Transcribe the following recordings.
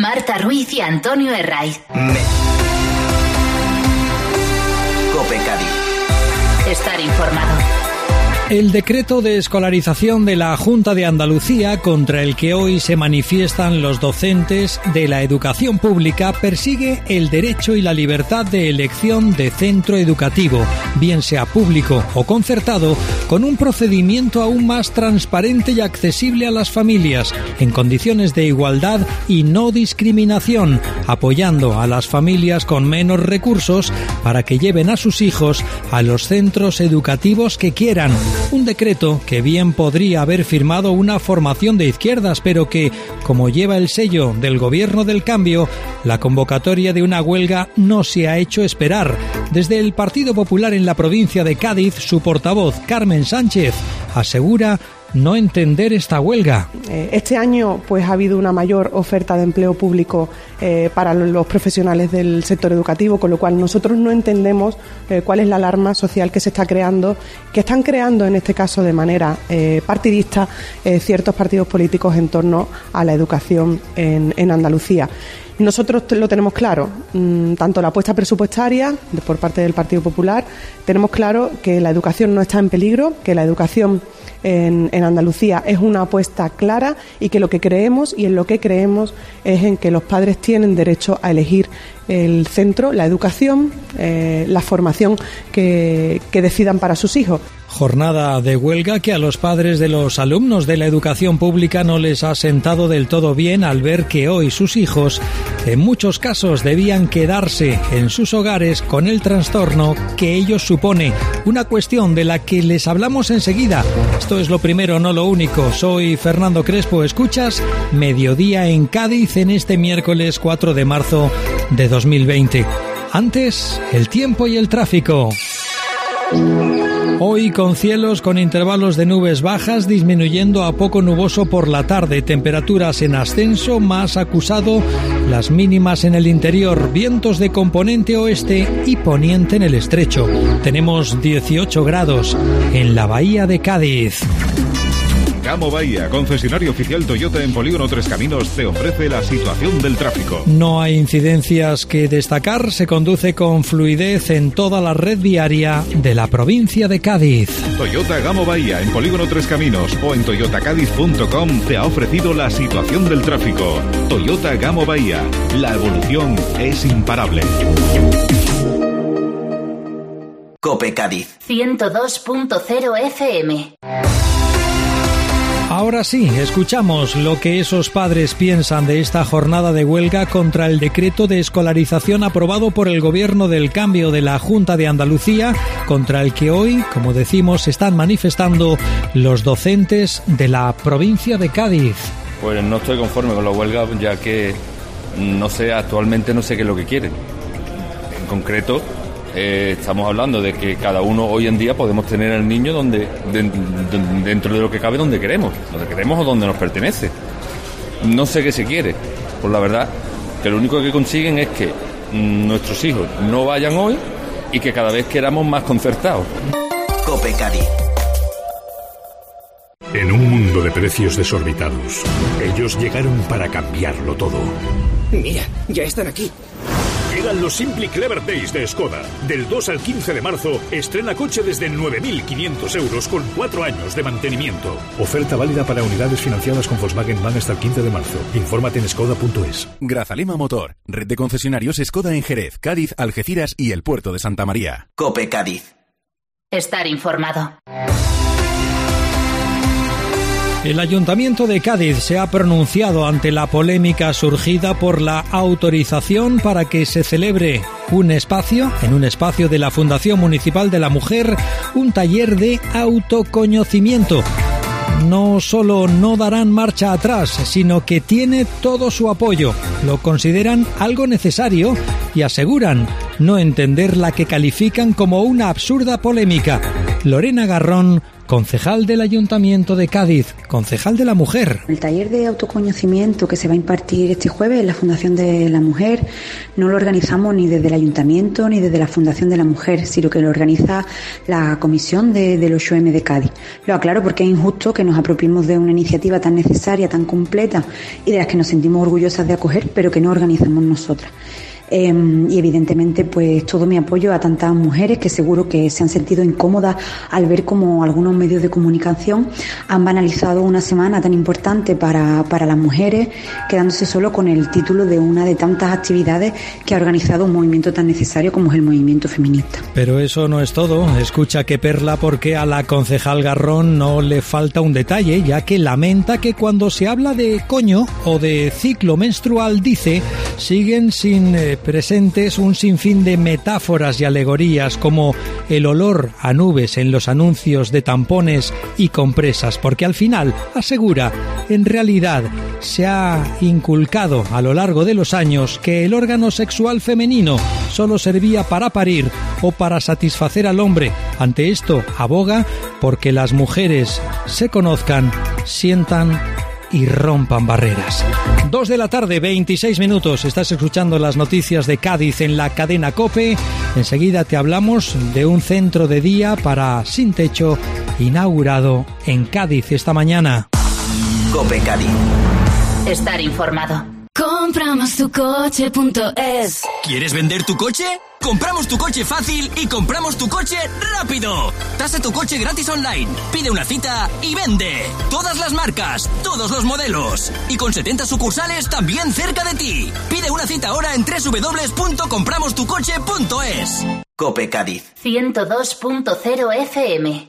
Marta Ruiz y Antonio Herraiz. COPE Cádiz. Estar informado. El decreto de escolarización de la Junta de Andalucía, contra el que hoy se manifiestan los docentes de la educación pública, persigue el derecho y la libertad de elección de centro educativo, bien sea público o concertado, con un procedimiento aún más transparente y accesible a las familias, en condiciones de igualdad y no discriminación, apoyando a las familias con menos recursos para que lleven a sus hijos a los centros educativos que quieran. Un decreto que bien podría haber firmado una formación de izquierdas, pero que, como lleva el sello del Gobierno del Cambio, la convocatoria de una huelga no se ha hecho esperar. Desde el Partido Popular en la provincia de Cádiz, su portavoz, Carmen Sánchez, asegura no entender esta huelga. Este año ha habido una mayor oferta de empleo público para los profesionales del sector educativo, con lo cual nosotros no entendemos cuál es la alarma social que se está creando, que están creando en este caso de manera partidista ciertos partidos políticos en torno a la educación en Andalucía. Nosotros lo tenemos claro, tanto la apuesta presupuestaria por parte del Partido Popular, tenemos claro que la educación no está en peligro, que la educación en Andalucía es una apuesta clara y que lo que creemos y en lo que creemos es en que los padres tienen derecho a elegir el centro, la educación, la formación que decidan para sus hijos. Jornada de huelga que a los padres de los alumnos de la educación pública no les ha sentado del todo bien al ver que hoy sus hijos, en muchos casos, debían quedarse en sus hogares con el trastorno que ello supone. Una cuestión de la que les hablamos enseguida. Esto es lo primero, no lo único. Soy Fernando Crespo. Escuchas Mediodía en Cádiz en este miércoles 4 de marzo de 2020. Antes, el tiempo y el tráfico. Hoy con cielos con intervalos de nubes bajas, disminuyendo a poco nuboso por la tarde, temperaturas en ascenso, más acusado las mínimas en el interior, vientos de componente oeste y poniente en el estrecho. Tenemos 18 grados en la bahía de Cádiz. Gamo Bahía, concesionario oficial Toyota en Polígono Tres Caminos, te ofrece la situación del tráfico. No hay incidencias que destacar, se conduce con fluidez en toda la red viaria de la provincia de Cádiz. Toyota Gamo Bahía en Polígono Tres Caminos o en toyotacadiz.com te ha ofrecido la situación del tráfico. Toyota Gamo Bahía, la evolución es imparable. COPE Cádiz 102.0 FM. Ahora sí, escuchamos lo que esos padres piensan de esta jornada de huelga contra el decreto de escolarización aprobado por el Gobierno del Cambio de la Junta de Andalucía, contra el que hoy, como decimos, se están manifestando los docentes de la provincia de Cádiz. Pues no estoy conforme con la huelga, ya que actualmente no sé qué es lo que quieren. En concreto, estamos hablando de que cada uno hoy en día podemos tener al niño dentro de lo que cabe donde queremos o donde nos pertenece. No sé qué se quiere, pues la verdad que lo único que consiguen es que nuestros hijos no vayan hoy y que cada vez queramos más concertados. COPE Cádiz. En un mundo de precios desorbitados, ellos llegaron para cambiarlo todo. Mira, ya están aquí. Llegan los Simply Clever Days de Skoda. Del 2 al 15 de marzo, estrena coche desde 9.500 euros con 4 años de mantenimiento. Oferta válida para unidades financiadas con Volkswagen Van hasta el 15 de marzo. Infórmate en skoda.es. Grazalema Motor, red de concesionarios Skoda en Jerez, Cádiz, Algeciras y el puerto de Santa María. COPE Cádiz. Estar informado. El Ayuntamiento de Cádiz se ha pronunciado ante la polémica surgida por la autorización para que se celebre en un espacio de la Fundación Municipal de la Mujer, un taller de autoconocimiento. No solo no darán marcha atrás, sino que tiene todo su apoyo. Lo consideran algo necesario y aseguran no entender la que califican como una absurda polémica. Lorena Garrón concejal del Ayuntamiento de Cádiz, concejal de la mujer. El taller de autoconocimiento que se va a impartir este jueves en la Fundación de la Mujer no lo organizamos ni desde el Ayuntamiento ni desde la Fundación de la Mujer, sino que lo organiza la Comisión del 8M de Cádiz. Lo aclaro porque es injusto que nos apropiemos de una iniciativa tan necesaria, tan completa y de las que nos sentimos orgullosas de acoger, pero que no organizamos nosotras. Y evidentemente pues todo mi apoyo a tantas mujeres que seguro que se han sentido incómodas al ver como algunos medios de comunicación han banalizado una semana tan importante para las mujeres, quedándose solo con el título de una de tantas actividades que ha organizado un movimiento tan necesario como es el movimiento feminista. Pero eso no es todo. Escucha que perla, porque a la concejal Garrón no le falta un detalle, ya que lamenta que cuando se habla de coño o de ciclo menstrual, dice, siguen sin presentes un sinfín de metáforas y alegorías como el olor a nubes en los anuncios de tampones y compresas, porque al final, asegura, en realidad se ha inculcado a lo largo de los años que el órgano sexual femenino solo servía para parir o para satisfacer al hombre. Ante esto, aboga porque las mujeres se conozcan, sientan y rompan barreras. 2 de la tarde, 26 minutos. Estás escuchando las noticias de Cádiz en la cadena COPE. Enseguida te hablamos de un centro de día para sin techo inaugurado en Cádiz esta mañana. COPE Cádiz. Estar informado. Compramostucoche.es. ¿Quieres vender tu coche? Compramos tu coche fácil y compramos tu coche rápido. Tasa tu coche gratis online. Pide una cita y vende. Todas las marcas, todos los modelos. Y con 70 sucursales también cerca de ti. Pide una cita ahora en www.compramostucoche.es. COPE Cádiz. 102.0 FM.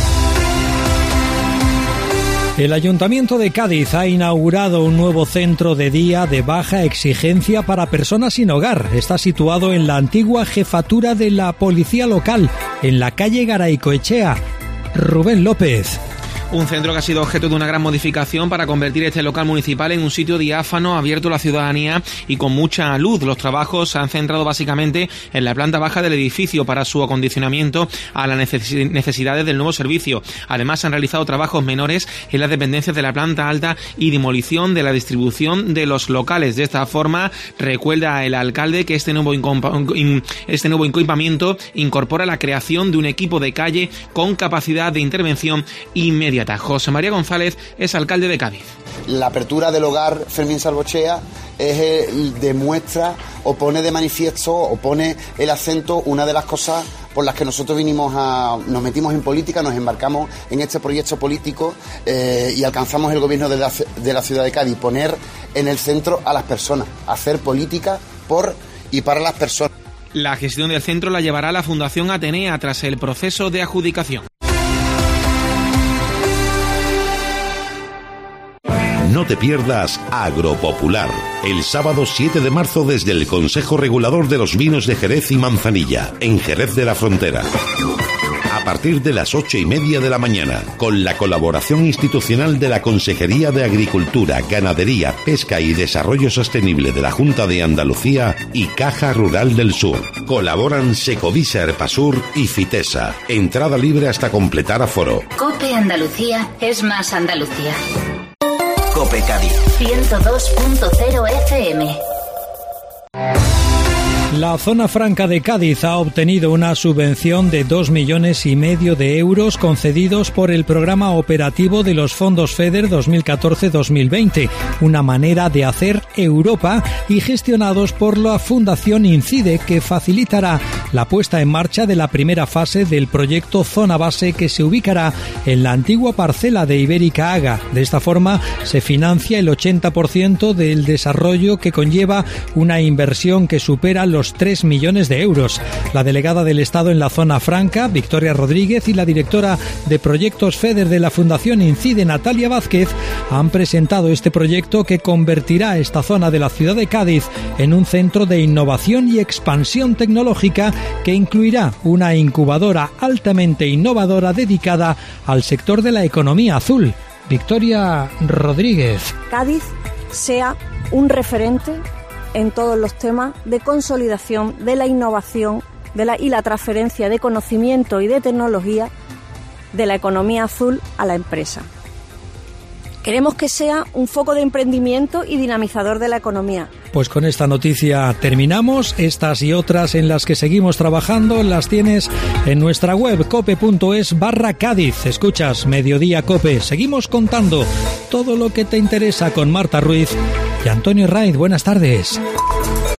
El Ayuntamiento de Cádiz ha inaugurado un nuevo centro de día de baja exigencia para personas sin hogar. Está situado en la antigua jefatura de la Policía Local, en la calle Garaycoechea. Rubén López. Un centro que ha sido objeto de una gran modificación para convertir este local municipal en un sitio diáfano, abierto a la ciudadanía y con mucha luz. Los trabajos se han centrado básicamente en la planta baja del edificio para su acondicionamiento a las necesidades del nuevo servicio. Además, se han realizado trabajos menores en las dependencias de la planta alta y demolición de la distribución de los locales. De esta forma, recuerda el alcalde que este nuevo equipamiento incorpora la creación de un equipo de calle con capacidad de intervención inmediata. José María González es alcalde de Cádiz. La apertura del hogar Fermín Salvochea demuestra o pone de manifiesto o pone el acento una de las cosas por las que nosotros nos metimos en política, nos embarcamos en este proyecto político y alcanzamos el gobierno de la ciudad de Cádiz, poner en el centro a las personas, hacer política por y para las personas. La gestión del centro la llevará la Fundación Atenea tras el proceso de adjudicación. No te pierdas Agropopular, el sábado 7 de marzo desde el Consejo Regulador de los Vinos de Jerez y Manzanilla, en Jerez de la Frontera. A partir de las 8:30 de la mañana, con la colaboración institucional de la Consejería de Agricultura, Ganadería, Pesca y Desarrollo Sostenible de la Junta de Andalucía y Caja Rural del Sur. Colaboran Secovisa Herpasur y Fitesa. Entrada libre hasta completar aforo. COPE Andalucía es más Andalucía. COPE Cádiz. 102.0 FM. La zona franca de Cádiz ha obtenido una subvención de 2,5 millones de euros concedidos por el programa operativo de los fondos FEDER 2014-2020, una manera de hacer Europa, y gestionados por la Fundación Incide, que facilitará la puesta en marcha de la primera fase del proyecto Zona Base, que se ubicará en la antigua parcela de Ibérica Aga. De esta forma se financia el 80% del desarrollo, que conlleva una inversión que supera los 3 millones de euros. La delegada del Estado en la zona franca, Victoria Rodríguez, y la directora de proyectos FEDER de la Fundación Incide, Natalia Vázquez, han presentado este proyecto que convertirá esta zona de la ciudad de Cádiz en un centro de innovación y expansión tecnológica que incluirá una incubadora altamente innovadora dedicada al sector de la economía azul. Victoria Rodríguez. Cádiz sea un referente en todos los temas de consolidación de la innovación y la transferencia de conocimiento y de tecnología de la economía azul a la empresa. Queremos que sea un foco de emprendimiento y dinamizador de la economía. Pues con esta noticia terminamos. Estas y otras en las que seguimos trabajando las tienes en nuestra web cope.es/Cádiz. Escuchas Mediodía Cope. Seguimos contando todo lo que te interesa con Marta Ruiz y Antonio Raiz. Buenas tardes.